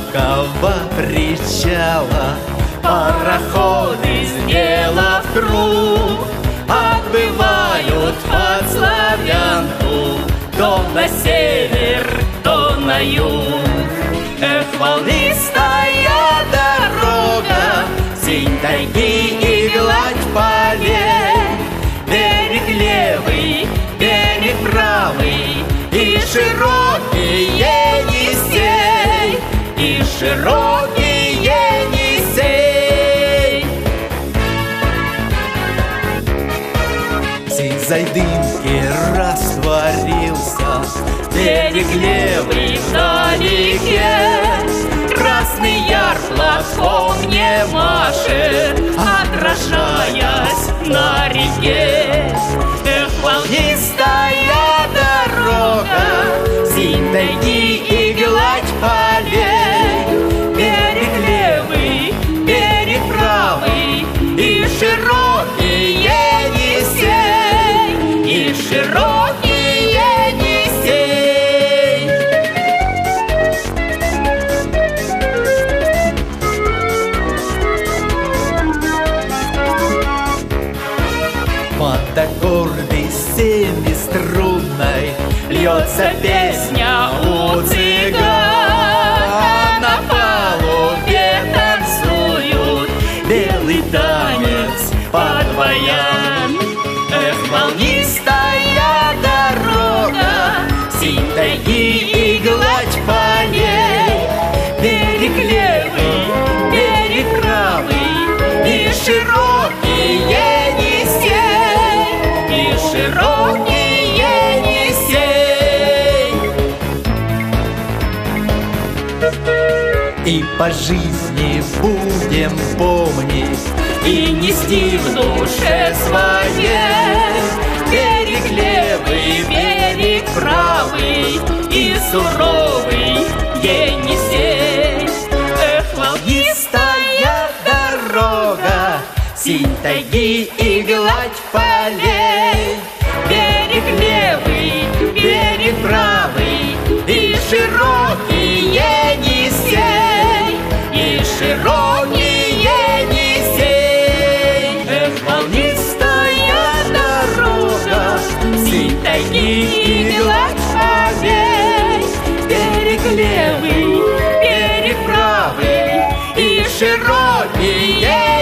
широкого причала пароходы, сделав круг, отбывают под Славянку, то на север, то на юг. Эх, волнистая дорога, синь тайги и гладь полей, берег левый, берег правый, и широкий Енисей, и широкий Енисей. В сизой дымке растворился берег левый вдалеке. Красный яр платком не машет, отражаясь на реке. Эх, волнистая дорога, синь тайги и гладь полей, берег левый, берег правый, и широкий Енисей, и широкий Енисей. Под аккорды семиструнной льется песня у цыган, а на палубе танцуют белый танец под баян. Эх, волнистая дорога, синь тайги и гладь полей, берег левый, берег правый, и широкий Енисей, и широкий Енисей. И по жизни будем помнить и нести в душе своей берег левый, берег правый, и суровый Енисей. Эх, волнистая дорога, синь тайги и гладь полей, берег левый, берег правый, и широкий Енисей, и широкий Енисей. Эх, волнистая дорога, синь тайги и гладь полей, берег левый, берег правый, и широкий Енисей.